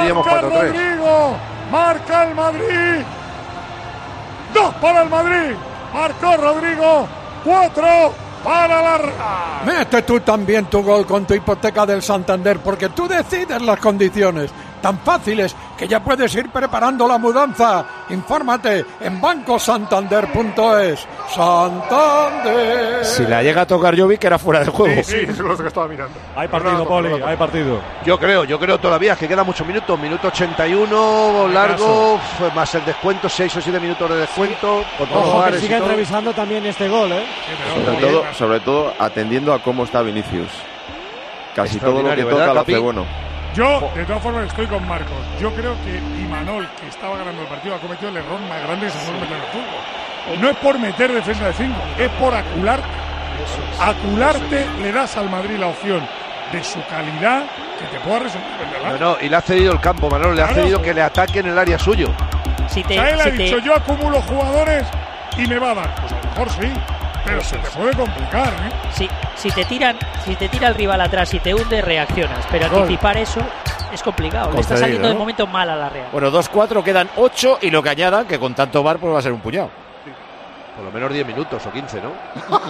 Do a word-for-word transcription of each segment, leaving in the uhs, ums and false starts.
veíamos cuatro tres. Rodrigo, marca el Madrid. Dos para el Madrid. Marcó Rodrigo. Cuatro para la Real. Mete tú también tu gol con tu hipoteca del Santander, porque tú decides las condiciones. Tan fáciles que ya puedes ir preparando la mudanza. Infórmate en banco santander punto es. Santander. Si la llega a tocar Jovic, que era fuera de juego. Sí, sí, eso es lo que estaba mirando. Hay partido, Poli, hay partido. Yo creo, yo creo todavía que quedan muchos minutos. Minuto ochenta y uno, largo, f- más el descuento, seis o siete minutos de descuento. Con todos los Ojo, que bares y siguen todo. revisando también este gol, ¿eh? Sobre todo, sobre todo atendiendo a cómo está Vinicius. Casi todo lo que Extraordinario, toca ¿verdad, lo hace Capi? bueno. Yo, de todas formas, estoy con Marcos. Yo creo que Imanol, que estaba ganando el partido, ha cometido el error más grande que se puede meter en el fútbol. No es por meter defensa de cinco, es por acularte. Acularte le das al Madrid la opción de su calidad que te pueda resolver, ¿verdad? No, no, y le ha cedido el campo, Manolo, le ha Claro. cedido que le ataque en el área suyo. Si O te, sea, él ha si dicho, te, yo acumulo jugadores y me va a dar. Pues a lo mejor sí, pero se te puede complicar, ¿eh? si, si te tiran, si te tira el rival atrás y te hunde, reaccionas. Pero Gol. anticipar eso es complicado. Le está Concedido, saliendo de ¿no? momento mal a la Real. Bueno, dos cuatro, quedan ocho y lo que añadan, que con tanto bar pues va a ser un puñado. Por lo menos diez minutos o quince, ¿no?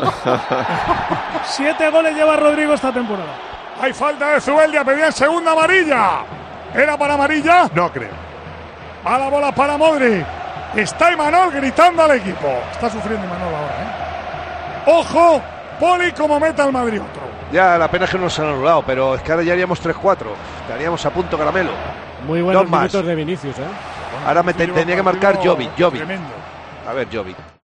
Siete goles lleva Rodrigo esta temporada. Hay falta de Zubeldia, pedían segunda amarilla. ¿Era para amarilla? No creo. A la bola para Modric. Está Imanol gritando al equipo. Está sufriendo Imanol ahora, ¿eh? Ojo, Poli como meta al Madrid otro. Ya, la pena es que no nos han anulado, pero es que ahora ya haríamos tres cuatro. Estaríamos a punto caramelo. Muy buenos Dos más. minutos de Vinicius, ¿eh? Ahora me te- tenía que marcar Jovic, Jovic. Tremendo. A ver, Jovic.